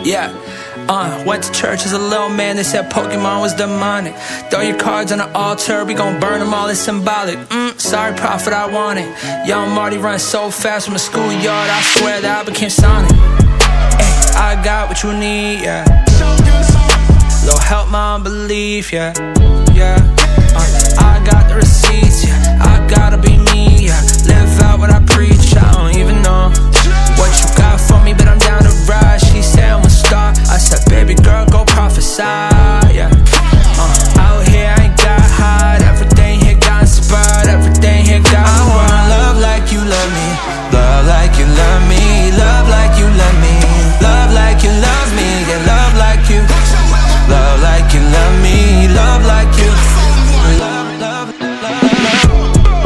Yeah, went to church as a little man. They said Pokemon was demonic. Throw your cards on the altar, we gon' burn them all, it's symbolic. Sorry, prophet, I want it. Young Marty runs so fast from the schoolyard, I swear that I became Sonic. Ay, I got what you need, yeah. Little help my unbelief, yeah, yeah. I got the receipts, yeah. I gotta be me, yeah. Live out what I preach, I don't even know what you got for me, but I'm down to ride. She said I'm a star, I said baby girl go prophesy, yeah. Out here I ain't got hide, everything here got inspired, everything here got I wanna love like you love me, love like you love me, love like you love me, love like you love me, yeah, love like you, love like you love me, love like you, love, love, love, love.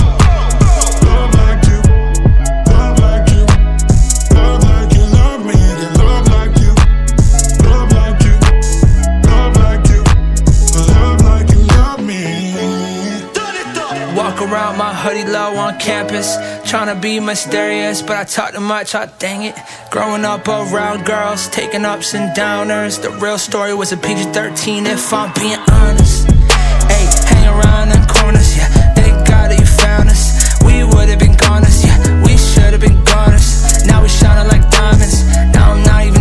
Walk around my hoodie low on campus, tryna be mysterious, but I talk too much, dang it. Growing up around girls, taking ups and downers. The real story was a PG-13 if I'm being honest. Ay, hang around in corners, yeah. Thank God that you found us. We would've been goners, yeah. We should've been goners. Now we shining like diamonds. Now I'm not even